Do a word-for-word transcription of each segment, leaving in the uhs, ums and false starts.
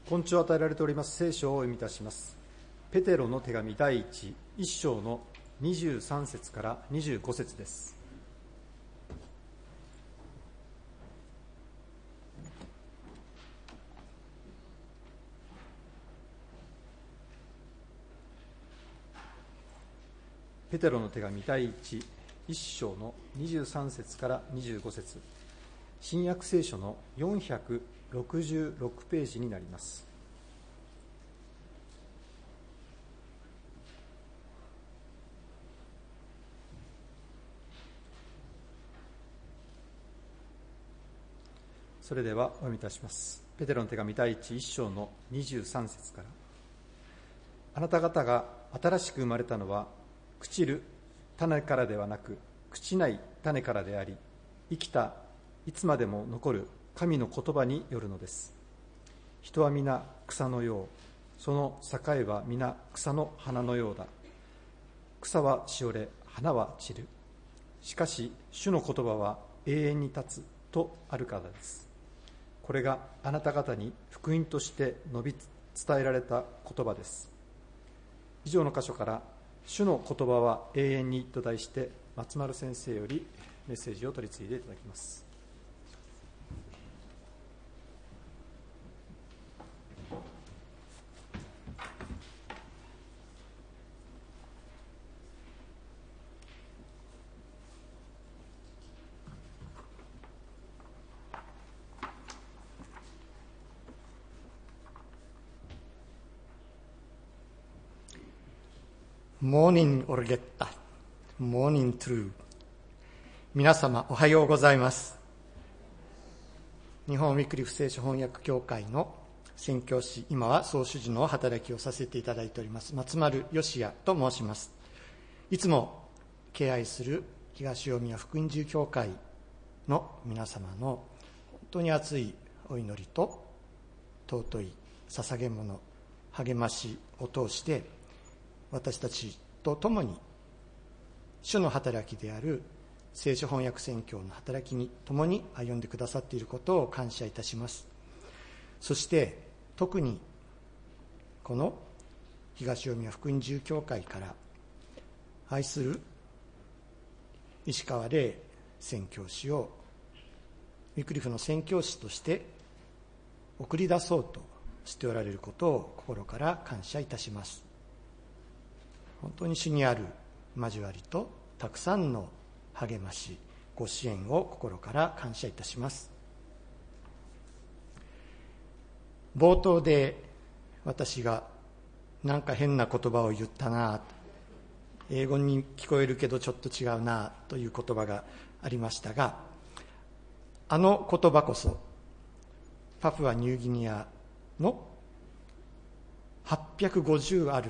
今朝与えられております聖書をお読みいたします。ペテロの手紙第一、一章のにじゅうさん節からにじゅうご節です。ペテロの手紙第一、一章のにじゅうさん節からにじゅうご節、新約聖書のよんひゃくろくじゅうろくページになります。それではお読みいたします。ペテロの手紙第一、一章のにじゅうさん節から。あなた方が新しく生まれたのは、朽ちる種からではなく、朽ちない種からであり、生きたいつまでも残る神の言葉によるのです。人は皆草のよう、その境は皆草の花のようだ。草はしおれ、花は散る。しかし主の言葉は永遠に立つとあるからです。これがあなた方に福音として述べ伝えられた言葉です。以上の箇所から主の言葉は永遠にと題して松丸先生よりメッセージを取り次いでいただきます。 モーニングオルゲッタ、モーニングトゥルー。皆様おはようございます。日本ウィークリー聖書翻訳協会の宣教師、今は総主事の働きをさせていただいております松丸義也と申します。いつも敬愛する東大宮福音住協会の皆様の本当に熱いお祈りと尊い捧げ物、励ましを通して私たちと共に主の働きである聖書翻訳宣教の働きに共に歩んでくださっていることを感謝いたします。そして特にこの東大宮福音住協会から愛する石川礼宣教師をウィクリフの宣教師として送り出そうとしておられることを心から感謝いたします。本当に主にある交わりとたくさんの励まし、ご支援を心から感謝いたします。冒頭で私がなんか変な言葉を言ったな、英語に聞こえるけどちょっと違うなという言葉がありましたが、あの言葉こそパプアニューギニアのはっぴゃくごじゅうある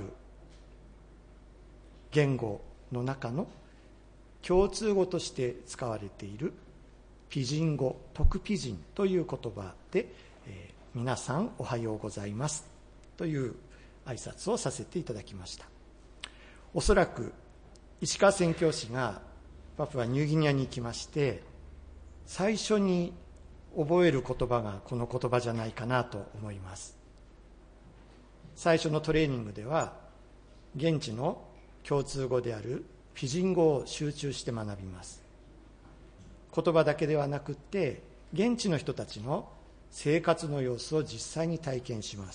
言語の中の共通語として使われているピジン語、特ピジンという言葉で、えー、皆さんおはようございますという挨拶をさせていただきました。おそらく石川宣教師がパプアニューギニアに行きまして最初に覚える言葉がこの言葉じゃないかなと思います。最初のトレーニングでは現地の共通語であるフィジン語を集中して学びます。言葉だけではなくって現地の人たちの生活の様子を実際に体験します。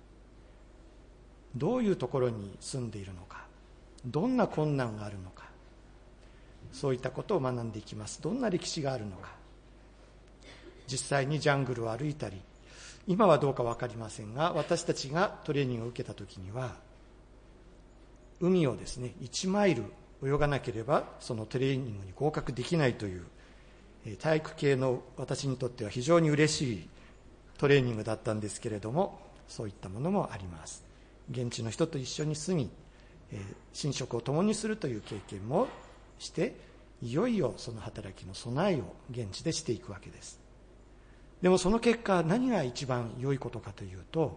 どういうところに住んでいるのか、どんな困難があるのか、そういったことを学んでいきます。どんな歴史があるのか、実際にジャングルを歩いたり、今はどうか分かりませんが私たちがトレーニングを受けた時には海をですねいちマイル泳がなければそのトレーニングに合格できないという体育系の私にとっては非常に嬉しいトレーニングだったんですけれども、そういったものもあります。現地の人と一緒に住み寝食を共にするという経験もしていよいよその働きの備えを現地でしていくわけです。でもその結果何が一番良いことかというと、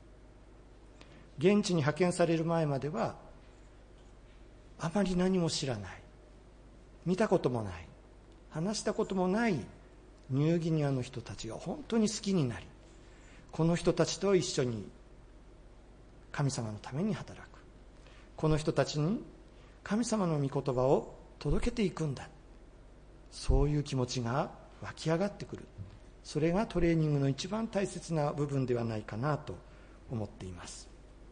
現地に派遣される前まではあまり何も知らない、見たこともない、話したこともないニューギニアの人たちが本当に好きになり、 この人たちと一緒に神様のために働く、この人たちに神様の御言葉を届けていくんだ、そういう気持ちが湧き上がってくる。それがトレーニングの一番大切な部分ではないかなと思っています。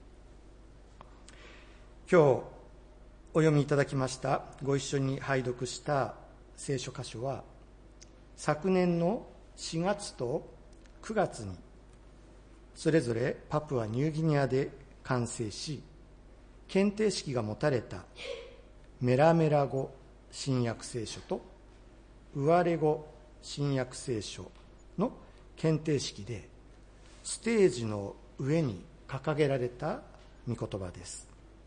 今日お読みいただきました、ご一緒に拝読した聖書箇所は、昨年のしがつとくがつにそれぞれパプアニューギニアで完成し、検定式が持たれたメラメラ語新約聖書とウアレ語新約聖書の検定式でステージの上に掲げられた御言葉です。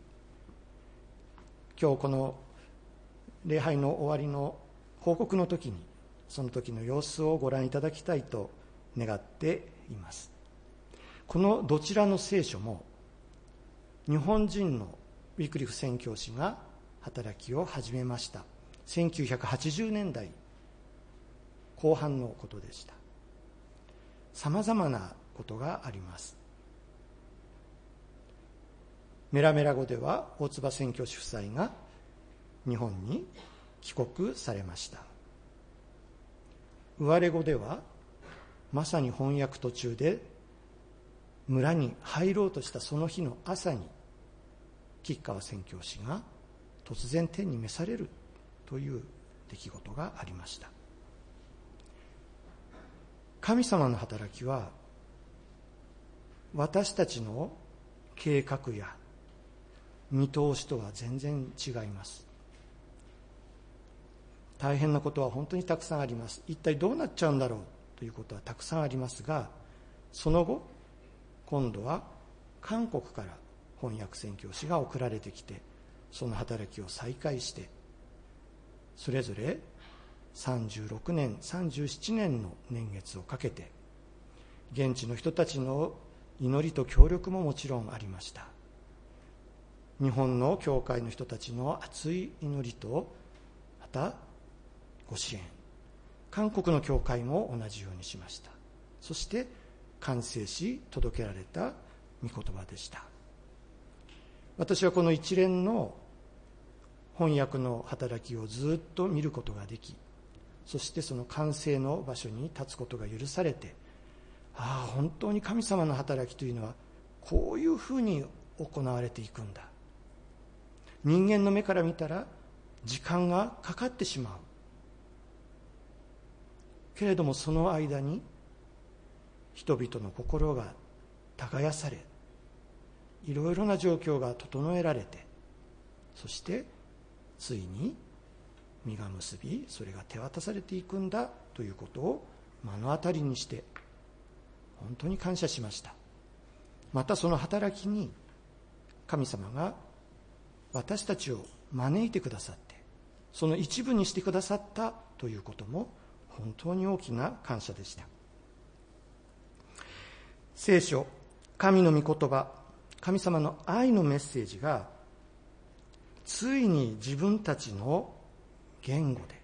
今日この礼拝の終わりの報告の時にその時の様子をご覧いただきたいと願っています。このどちらの聖書も日本人のウィクリフ宣教師が働きを始めました。せんきゅうひゃくはちじゅうねんだいこう半のことでした。さまざまなことがあります。メラメラ語では大坪宣教師夫妻が日本に帰国されました。ウアレ語ではまさに翻訳途中で村に入ろうとしたその日の朝に吉川宣教師が突然天に召されるという出来事がありました。神様の働きは私たちの計画や見通しとは全然違います。大変なことは本当にたくさんあります。一体どうなっちゃうんだろうということはたくさんありますが、その後今度は韓国から翻訳宣教師が送られてきて、その働きを再開して、それぞれさんじゅうろくねんさんじゅうななねんの年月をかけて現地の人たちの祈りと協力ももちろんありました。日本の教会の人たちの熱い祈りとまたご支援、韓国の教会も同じようにしました。そして完成し届けられた御言葉でした。私はこの一連の翻訳の働きをずっと見ることができ、そしてその完成の場所に立つことが許されて、ああ本当に神様の働きというのはこういうふうに行われていくんだ。人間の目から見たら時間がかかってしまうけれども、その間に人々の心が耕され、いろいろな状況が整えられて、そしてついに実が結び、それが手渡されていくんだということを目の当たりにして本当に感謝しました。またその働きに神様が私たちを招いてくださって、その一部にしてくださったということも本当に大きな感謝でした。聖書、神の御言葉、神様の愛のメッセージがついに自分たちの言語で、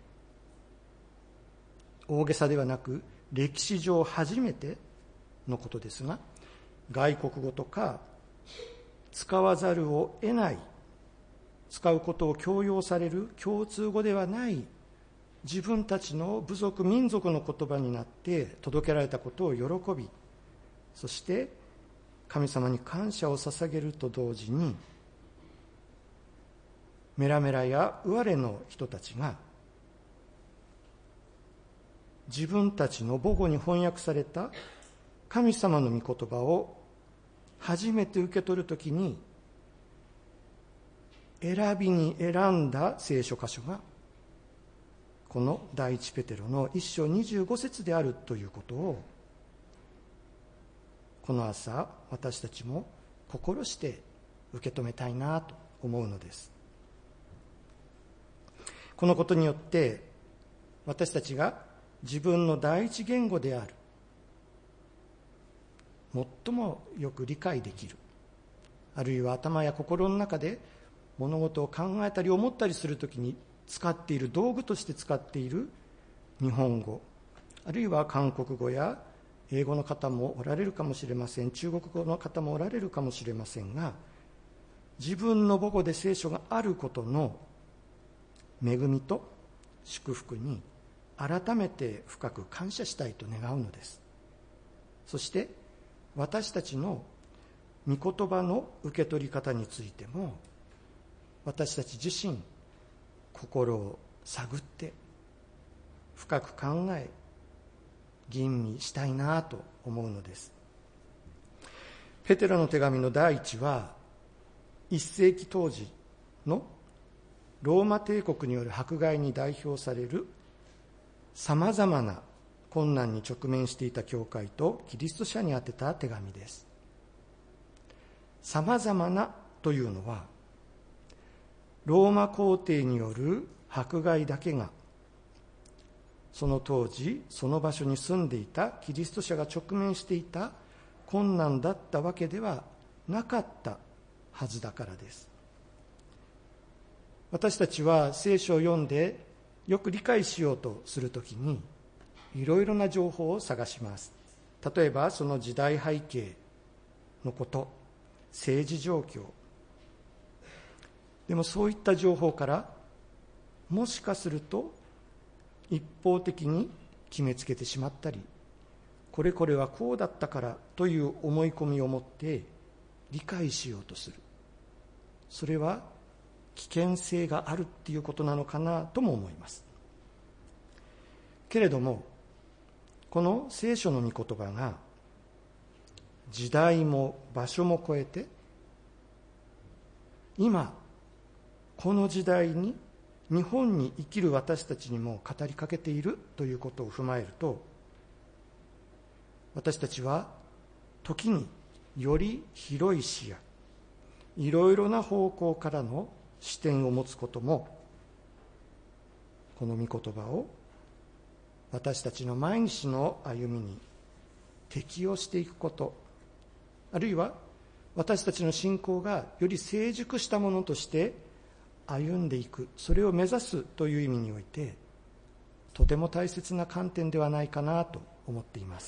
大げさではなく歴史上初めてのことですが、外国語とか使わざるを得ない、使うことを強要される共通語ではない自分たちの部族民族の言葉になって届けられたことを喜び、そして神様に感謝を捧げると同時に、メラメラやウアレの人たちが自分たちの母語に翻訳された神様の御言葉を初めて受け取るときに選びに選んだ聖書箇所がこの第一ペテロの一章にじゅうご節であるということを、この朝私たちも心して受け止めたいなと思うのです。このことによって私たちが自分の第一言語である、最もよく理解できる、あるいは頭や心の中で物事を考えたり思ったりするときに使っている道具として使っている日本語、あるいは韓国語や英語の方もおられるかもしれません、中国語の方もおられるかもしれませんが、自分の母語で聖書があることの恵みと祝福に改めて深く感謝したいと願うのです。そして私たちの御言葉の受け取り方についても、私たち自身心を探って深く考え吟味したいなと思うのです。ペテロの手紙の第一はいっ世紀当時のローマ帝国による迫害に代表されるさまざまな困難に直面していた教会とキリスト者に宛てた手紙です。さまざまなというのは、ローマ皇帝による迫害だけがその当時その場所に住んでいたキリスト者が直面していた困難だったわけではなかったはずだからです。私たちは聖書を読んでよく理解しようとするときにいろいろな情報を探します。例えばその時代背景のこと、政治状況。でもそういった情報からもしかすると一方的に決めつけてしまったり、これこれはこうだったからという思い込みを持って理解しようとする。それは危険性があるっていうことなのかなとも思います。けれども、この聖書の御言葉が時代も場所も超えて、今この時代に日本に生きる私たちにも語りかけているということを踏まえると、私たちは時により広い視野、いろいろな方向からの視点を持つことも、この御言葉を私たちの毎日の歩みに適応していくこと、あるいは私たちの信仰がより成熟したものとして歩んでいく、それを目指すという意味においてとても大切な観点ではないかなと思っています。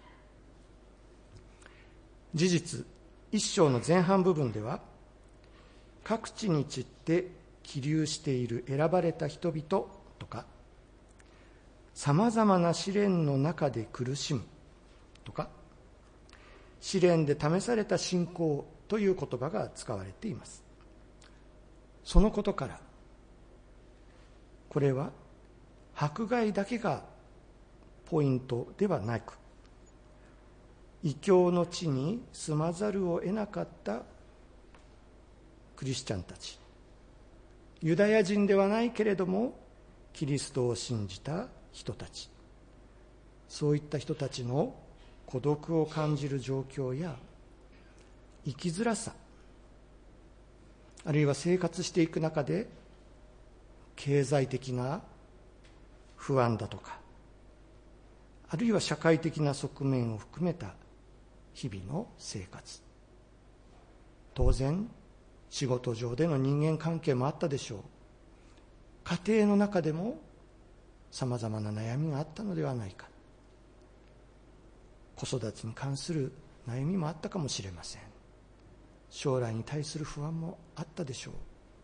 事実、一章の前半部分では、各地に散って起立している選ばれた人々とか、さまざまな試練の中で苦しむとか、試練で試された信仰という言葉が使われています。そのことから、これは迫害だけがポイントではなく、異教の地に住まざるを得なかったクリスチャンたち、ユダヤ人ではないけれどもキリストを信じた人たち、そういった人たちの孤独を感じる状況や生きづらさ、あるいは生活していく中で経済的な不安だとか、あるいは社会的な側面を含めた日々の生活、当然仕事上での人間関係もあったでしょう。家庭の中でもさまざまな悩みがあったのではないか。子育てに関する悩みもあったかもしれません。将来に対する不安もあったでしょう。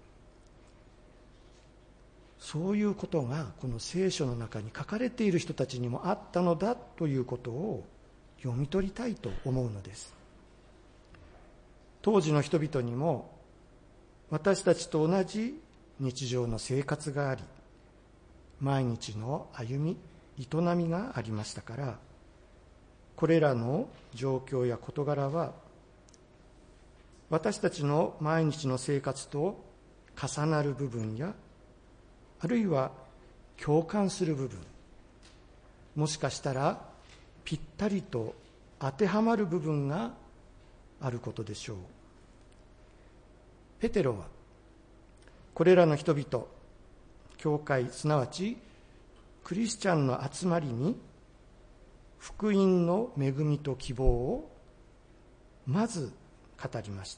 そういうことがこの聖書の中に書かれている人たちにもあったのだということを読み取りたいと思うのです。当時の人々にも私たちと同じ日常の生活があり、毎日の歩み、営みがありましたから、これらの状況や事柄は私たちの毎日の生活と重なる部分や、あるいは共感する部分、もしかしたらぴったりと当てはまる部分があることでしょう。ペテロはこれらの人々、教会、すなわちクリスチャンの集まりに福音の恵みと希望をまず語りました。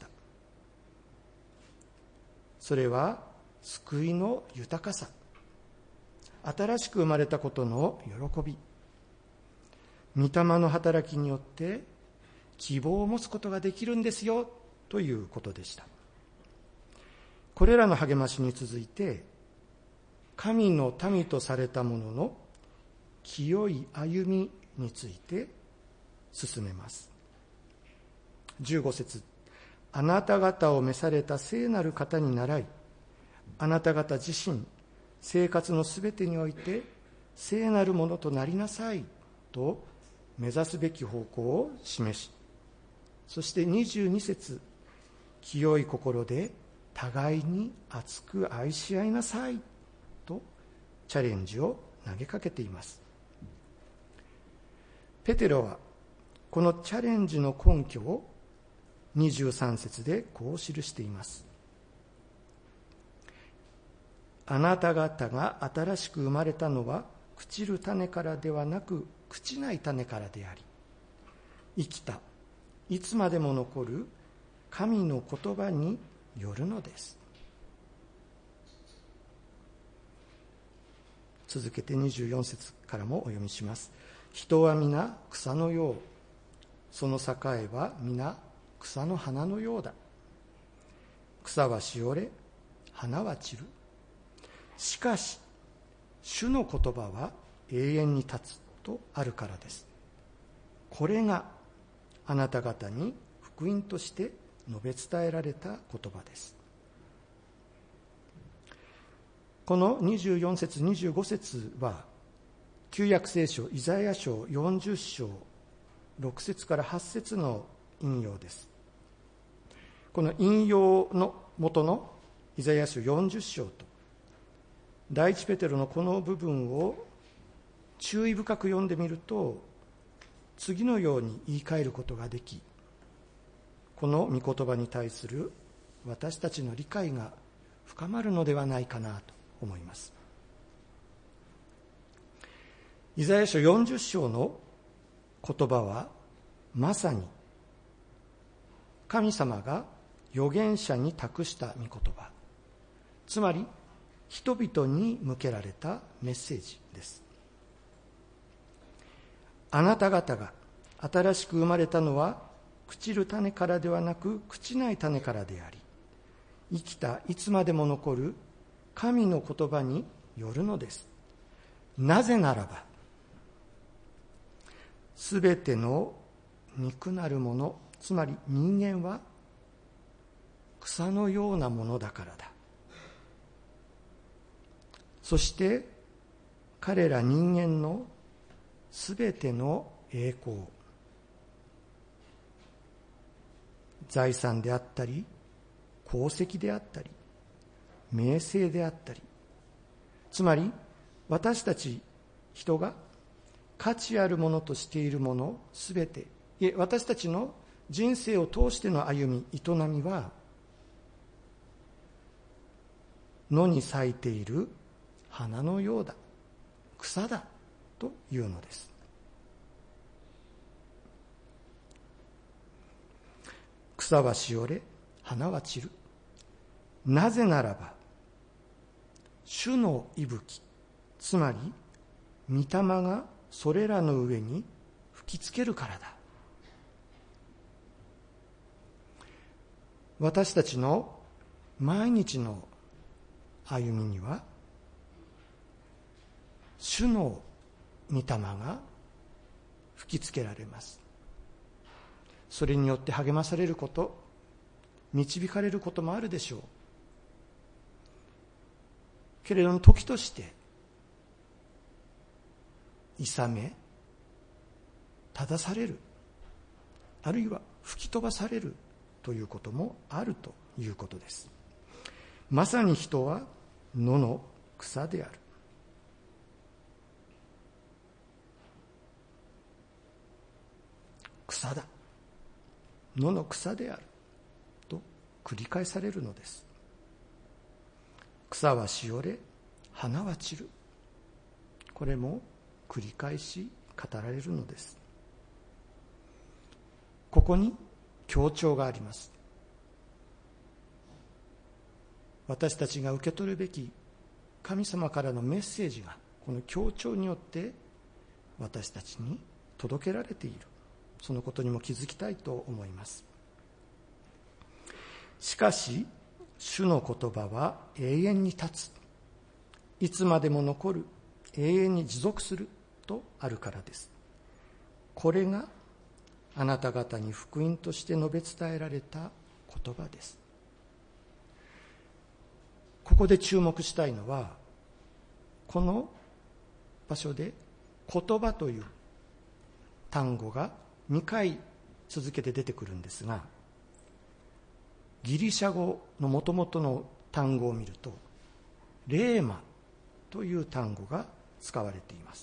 それは救いの豊かさ、新しく生まれたことの喜び、 御霊の働きによって希望を持つことができるんですよということでした。これらの励ましに続いて、神の民とされた者の清い歩みについて進めます。じゅうご節、あなた方を召された聖なる方に倣い、あなた方自身、生活のすべてにおいて聖なるものとなりなさいと目指すべき方向を示し、そしてにじゅうに節、清い心で互いに熱く愛し合いなさいとチャレンジを投げかけています。ペテロはこのチャレンジの根拠をにじゅうさん節でこう記しています。あなた方が新しく生まれたのは朽ちる種からではなく朽ちない種からであり、生きたいつまでも残る神の言葉によるのです。続けてにじゅうよん節からもお読みします。人は皆草のよう、その栄は皆草の花のようだ。草はしおれ、花は散る。しかし主の言葉は永遠に立つとあるからです。これがあなた方に福音として述べ伝えられた言葉です。このにじゅうよん節にじゅうご節は旧約聖書イザヤ書よんじゅっ章ろく節からはち節の引用です。この引用の元のイザヤ書よんじゅっ章と第一ペテロのこの部分を注意深く読んでみると、次のように言い換えることができ、この御言葉に対する私たちの理解が深まるのではないかなと思います。イザヤ書よんじゅっ章の言葉はまさに神様が預言者に託した御言葉、つまり人々に向けられたメッセージです。あなた方が新しく生まれたのは朽ちる種からではなく朽ちない種からであり、生きたいつまでも残る神の言葉によるのです。なぜならば、すべての肉なるもの、つまり人間は草のようなものだからだ。そして彼ら人間のすべての栄光、財産であったり功績であったり名声であったり、つまり私たち人が価値あるものとしているものすべて、いえ私たちの人生を通しての歩み営みは野に咲いている花のようだ、草だというのです。草はしおれ、花は散る。なぜならば主の息吹、つまり御霊がそれらの上に吹きつけるからだ。私たちの毎日の歩みには主の御霊が吹きつけられます。それによって励まされること、導かれることもあるでしょう。けれども時として諌め、正される、あるいは吹き飛ばされるということもあるということです。まさに人は野の草である。草だ、野の草であると繰り返されるのです。草はしおれ、花は散る。これも繰り返し語られるのです。ここに強調があります。私たちが受け取るべき神様からのメッセージがこの強調によって私たちに届けられている、そのことにも気づきたいと思います。しかし主の言葉は永遠に立つ、いつまでも残る、永遠に持続するとあるからです。これがあなた方に福音として述べ伝えられた言葉です。ここで注目したいのは、この場所で言葉という単語がにかい続けて出てくるんですが、ギリシャ語の元々の単語を見るとレーマという単語が使われています。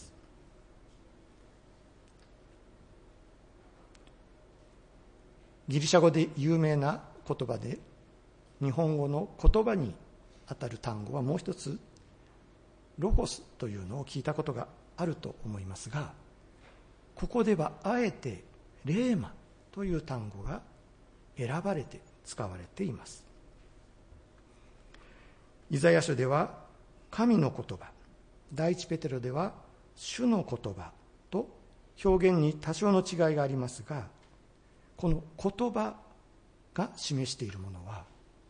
ギリシャ語で有名な言葉で、日本語の言葉にあたる単語はもう一つ、ロゴスというのを聞いたことがあると思いますが、ここではあえてレーマという単語が選ばれて使われています。イザヤ書では神の言葉、第一ペテロでは主の言葉と表現に多少の違いがありますが、この言葉が示しているものは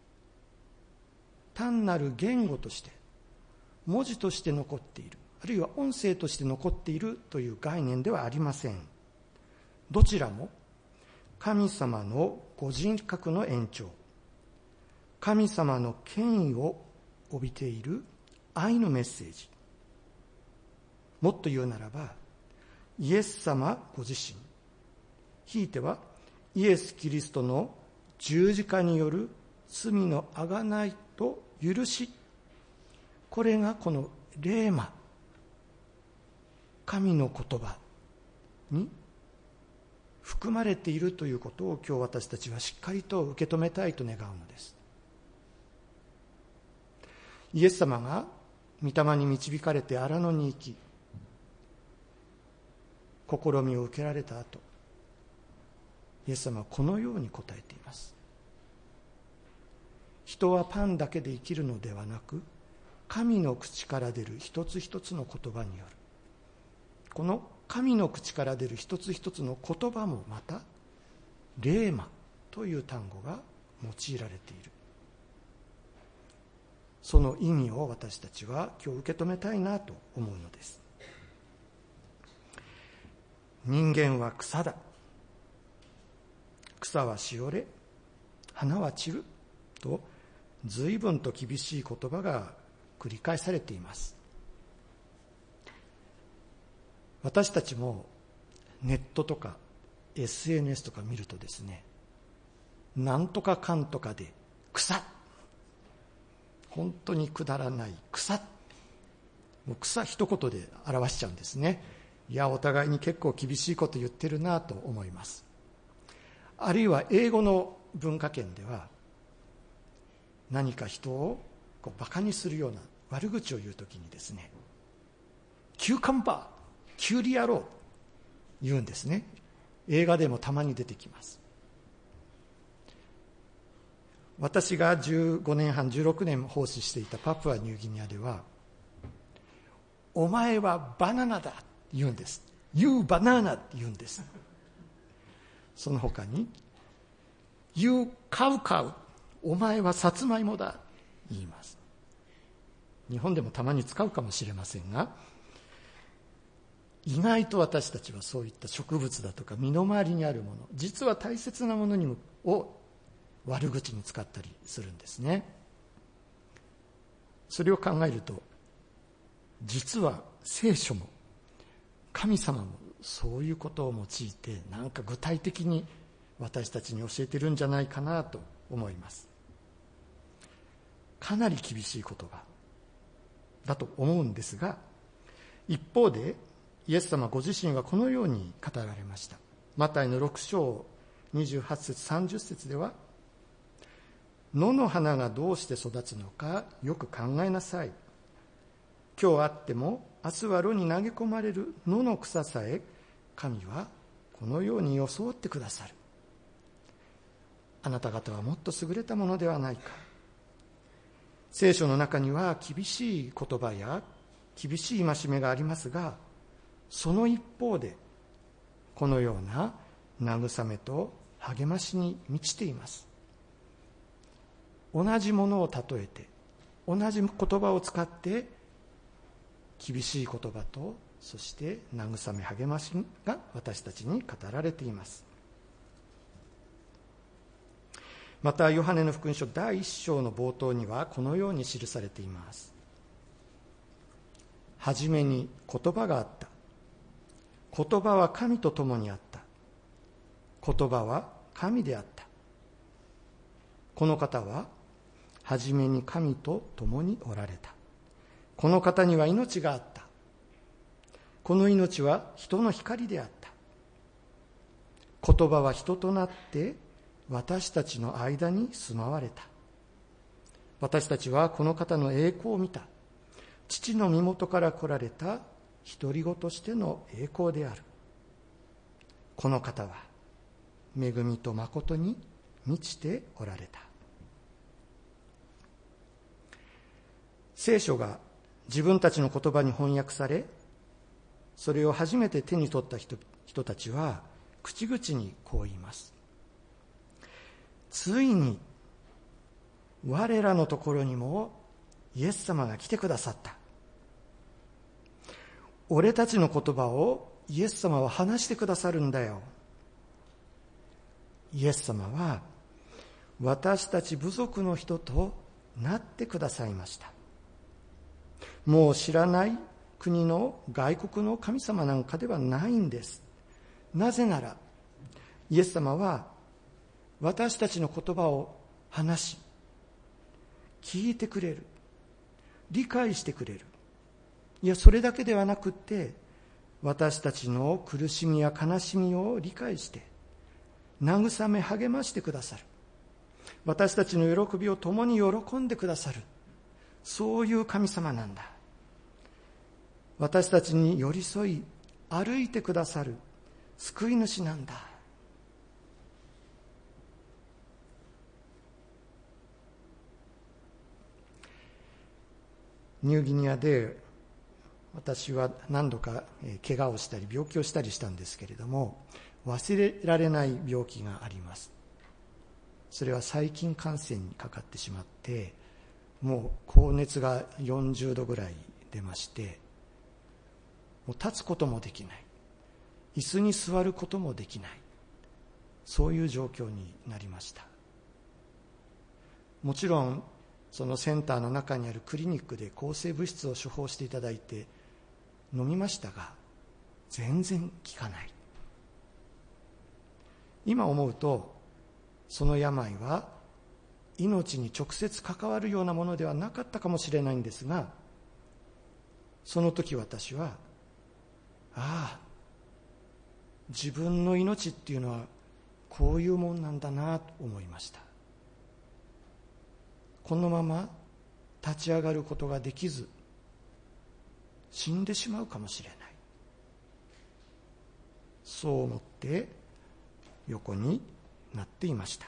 単なる言語として、文字として残っている、あるいは音声として残っているという概念ではありません。どちらも神様のご人格の延長、神様の権威を帯びている愛のメッセージ、もっと言うならばイエス様ご自身、ひいてはイエス・キリストの十字架による罪の贖いと許し、これがこのレーマ、神の言葉に含まれているということを今日私たちはしっかりと受け止めたいと願うのです。イエス様が御霊に導かれて荒野に行き、試みを受けられた後、イエス様はこのように答えています。人はパンだけで生きるのではなく、神の口から出る一つ一つの言葉による。この神の口から出る一つ一つの言葉もまたレーマという単語が用いられている。その意味を私たちは今日受け止めたいなと思うのです。人間は草だ、草はしおれ、花は散ると随分と厳しい言葉が繰り返されています。私たちもネットとか エスエヌエス とか見るとですね、なんとかかんとかで草、本当にくだらない草、もう草一言で表しちゃうんですね。いや、お互いに結構厳しいこと言ってるなと思います。あるいは英語の文化圏では、何か人をこうバカにするような悪口を言うときにですね、キューカンバー、キュウリ野郎言うんですね。映画でもたまに出てきます。私がじゅうごねんはん、じゅうろくねん奉仕していたパプアニューギニアでは、お前はバナナだって言うんです。 You banana って言うんです。その他に You cow cow、 お前はさつまいもだ言います。日本でもたまに使うかもしれませんが、意外と私たちはそういった植物だとか身の回りにあるもの、実は大切なものにもを悪口に使ったりするんですね。それを考えると、実は聖書も神様もそういうことを用いて、なんか具体的に私たちに教えてるんじゃないかなと思います。かなり厳しい言葉だと思うんですが、一方でイエス様ご自身はこのように語られました。マタイのろく章にじゅうはち節さんじゅう節では、野の花がどうして育つのかよく考えなさい。今日あっても明日は炉に投げ込まれる野の草さえ神はこのように装ってくださる。あなた方はもっと優れたものではないか。聖書の中には厳しい言葉や厳しい戒めがありますが、その一方でこのような慰めと励ましに満ちています。同じものを例えて、同じ言葉を使って厳しい言葉と、そして慰め励ましが私たちに語られています。またヨハネの福音書だいいっ章の冒頭にはこのように記されています。はじめに言葉があった。言葉は神と共にあった。言葉は神であった。この方ははじめに神と共におられた。この方には命があった。この命は人の光であった。言葉は人となって私たちの間に住まわれた。私たちはこの方の栄光を見た。父の身元から来られた独り子としての栄光である。この方は恵みと誠に満ちておられた。聖書が自分たちの言葉に翻訳され、それを初めて手に取った 人, 人たちは口々にこう言います。ついに我らのところにもイエス様が来てくださった。俺たちの言葉をイエス様は話してくださるんだよ。イエス様は私たち部族の人となってくださいました。もう知らない国の外国の神様なんかではないんです。なぜならイエス様は私たちの言葉を話し、聞いてくれる、理解してくれる。いや、それだけではなくって、私たちの苦しみや悲しみを理解して、慰め励ましてくださる。私たちの喜びを共に喜んでくださる。そういう神様なんだ。私たちに寄り添い、歩いてくださる救い主なんだ。ニューギニアで私は何度か怪我をしたり病気をしたりしたんですけれども、忘れられない病気があります。それは細菌感染にかかってしまって、もう高熱がよんじゅうどぐらい出まして、もう立つこともできない、椅子に座ることもできない、そういう状況になりました。もちろんそのセンターの中にあるクリニックで抗生物質を処方していただいて飲みましたが、全然効かない。今思うとその病は命に直接関わるようなものではなかったかもしれないんですが、その時私は、ああ、自分の命っていうのはこういうもんなんだなと思いました。このまま立ち上がることができず死んでしまうかもしれない、そう思って横になっていました。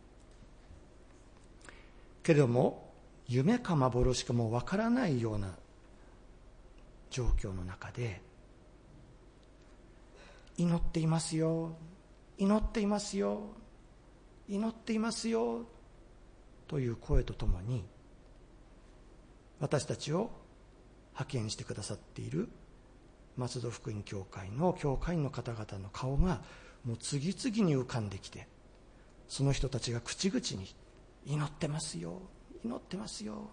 けれども夢か幻かもわからないような状況の中で、祈っていますよ、祈っていますよ、祈っていますよという声とともに、私たちを派遣してくださっている松戸福音教会の教会員の方々の顔がもう次々に浮かんできて、その人たちが口々に祈ってますよ、祈ってますよ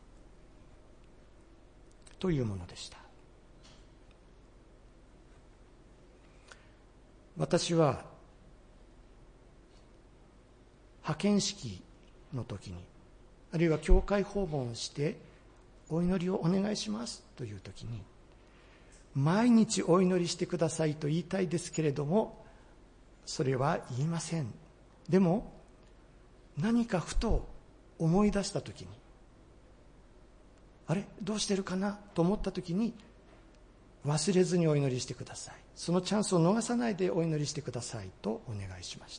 というものでした。私は派遣式の時に、あるいは教会訪問をしてお祈りをお願いしますという時に、毎日お祈りしてくださいと言いたいですけれども、それは言いません。でも何かふと思い出した時に、あれどうしてるかなと思った時に、忘れずにお祈りしてください、そのチャンスを逃さないでお祈りしてくださいとお願いしました。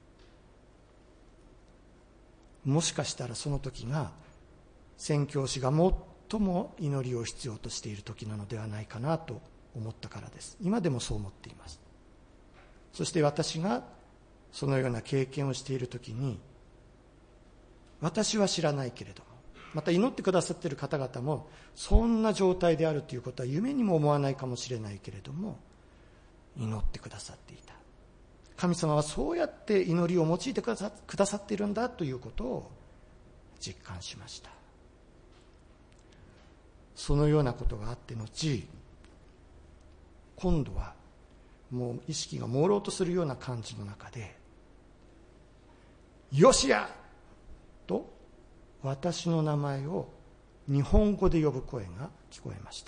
もしかしたらその時が宣教師が最も祈りを必要としている時なのではないかなと思ったからです。今でもそう思っています。 そして私がそのような経験をしているときに、私は知らないけれども、また祈ってくださっている方々もそんな状態であるということは夢にも思わないかもしれないけれども、祈ってくださっていた。神様はそうやって祈りを用いてくださ、くださっているんだということを実感しました。そのようなことがあって後、今度はもう意識が朦朧とするような感じの中で、よしやと私の名前を日本語で呼ぶ声が聞こえました。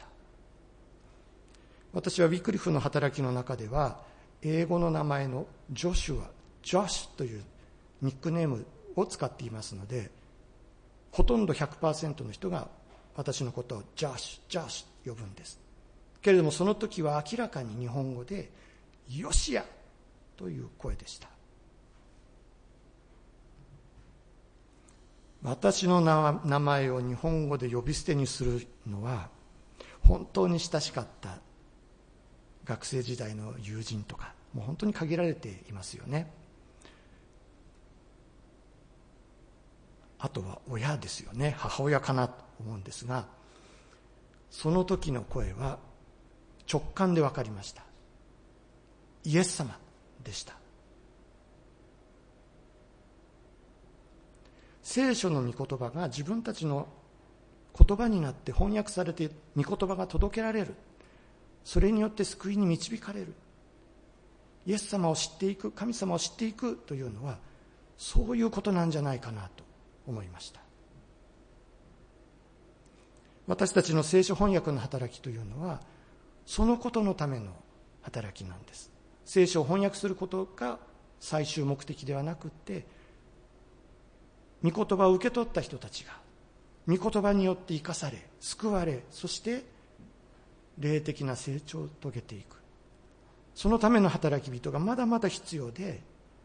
私はウィクリフの働きの中では、英語の名前のジョシュア、ジョシュというニックネームを使っていますので、ほとんど ひゃくパーセント の人が私のことをジョシュ、ジョシュと呼ぶんです。けれどもその時は明らかに日本語でよしやという声でした。私の名前を日本語で呼び捨てにするのは、本当に親しかった学生時代の友人とか、もう本当に限られていますよね。あとは親ですよね。母親かなと思うんですが、その時の声は直感で分かりました。イエス様でした。聖書の御言葉が自分たちの言葉になって翻訳されて、御言葉が届けられる。それによって救いに導かれる。イエス様を知っていく、神様を知っていくというのは、そういうことなんじゃないかなと思いました。私たちの聖書翻訳の働きというのは、そのことのための働きなんです。聖書を翻訳することが最終目的ではなくって、御言葉を受け取った人たちが御言葉によって生かされ、救われ、そして霊的な成長を遂げていく、そのための働き人がまだまだ必要で、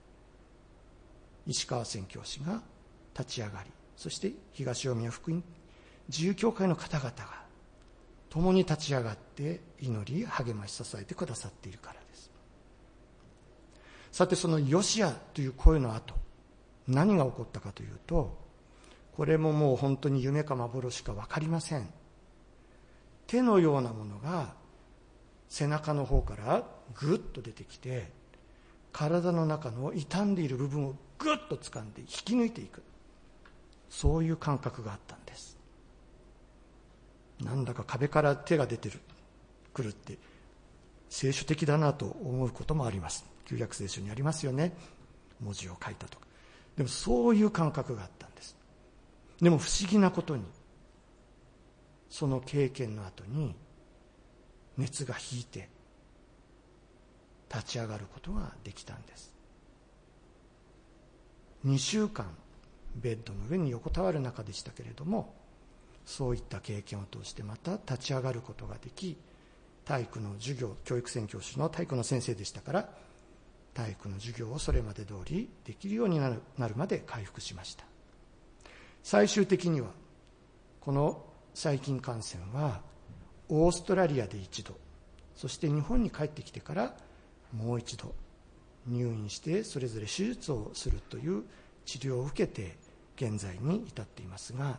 石川宣教師が立ち上がり、そして東大宮福音自由教会の方々が共に立ち上がって祈り、励まし、支えてくださっているからです。さて、そのヨシアという声の後、何が起こったかというと、これももう本当に夢か幻か分かりません。手のようなものが背中の方からぐっと出てきて、体の中の傷んでいる部分をぐっと掴んで引き抜いていく、そういう感覚があったんです。なんだか壁から手が出てるくるって聖書的だなと思うこともあります。旧約聖書にありますよね、文字を書いたとか。でもそういう感覚があったんです。でも不思議なことに、その経験の後に熱が引いて立ち上がることができたんです。にしゅうかんベッドの上に横たわる中でしたけれども、そういった経験を通してまた立ち上がることができ、体育の授業、教育宣教師の体育の先生でしたから、体育の授業をそれまで通りできるようになる、なるまで回復しました。最終的にはこの細菌感染はオーストラリアで一度、そして日本に帰ってきてからもう一度入院してそれぞれ手術をするという治療を受けて現在に至っていますが、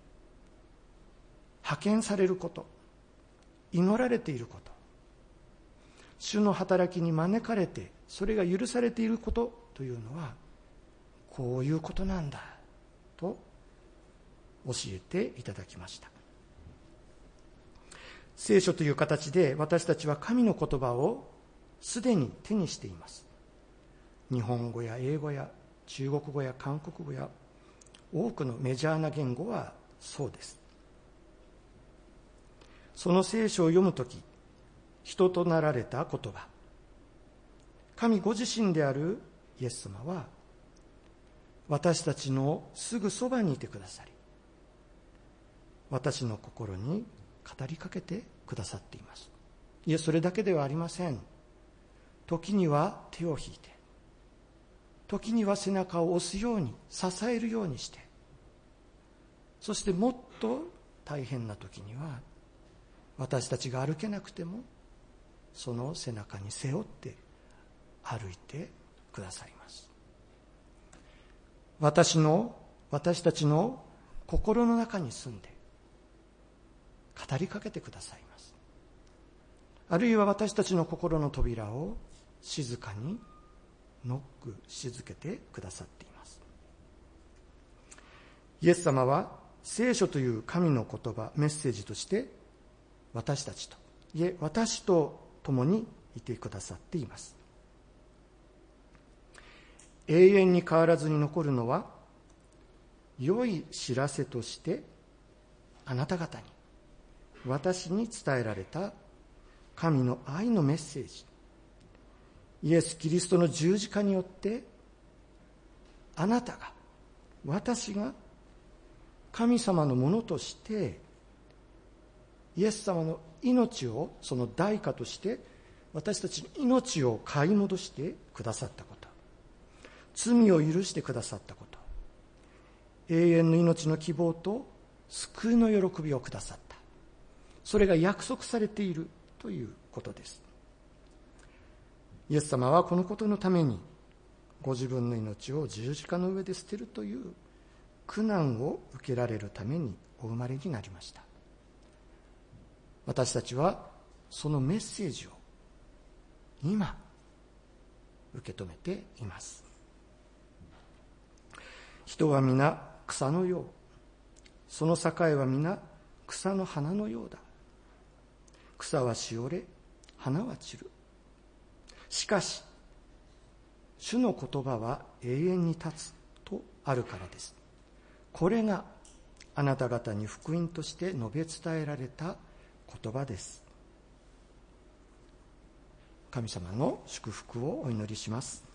派遣されること、祈られていること、主の働きに招かれてそれが許されていることというのはこういうことなんだと教えていただきました。聖書という形で私たちは神の言葉をすでに手にしています。日本語や英語や中国語や韓国語や多くのメジャーな言語はそうです。その聖書を読むとき、人となられた言葉、神ご自身であるイエス様は私たちのすぐそばにいてくださり、私の心に語りかけてくださっています。いや、それだけではありません。時には手を引いて、時には背中を押すように、支えるようにして、そしてもっと大変な時には私たちが歩けなくてもその背中に背負って歩いてくださいます。私の私たちの心の中に住んで語りかけてくださいます。あるいは私たちの心の扉を静かにノックし続けてくださっています。イエス様は聖書という神の言葉、メッセージとして私たちと、いえ私と共にいてくださっています。永遠に変わらずに残るのは良い知らせとしてあなた方に、私に伝えられた神の愛のメッセージ、イエス・キリストの十字架によってあなたが、私が神様のものとしてイエス様の命を、その代価として私たちの命を買い戻してくださったこと、罪を許してくださったこと、永遠の命の希望と救いの喜びをくださった、それが約束されているということです。イエス様はこのことのためにご自分の命を十字架の上で捨てるという苦難を受けられるためにお生まれになりました。私たちはそのメッセージを今受け止めています。人は皆草のよう、その境は皆草の花のようだ。草はしおれ、花は散る。しかし主の言葉は永遠に立つとあるからです。これがあなた方に福音として述べ伝えられた言葉です。神様の祝福をお祈りします。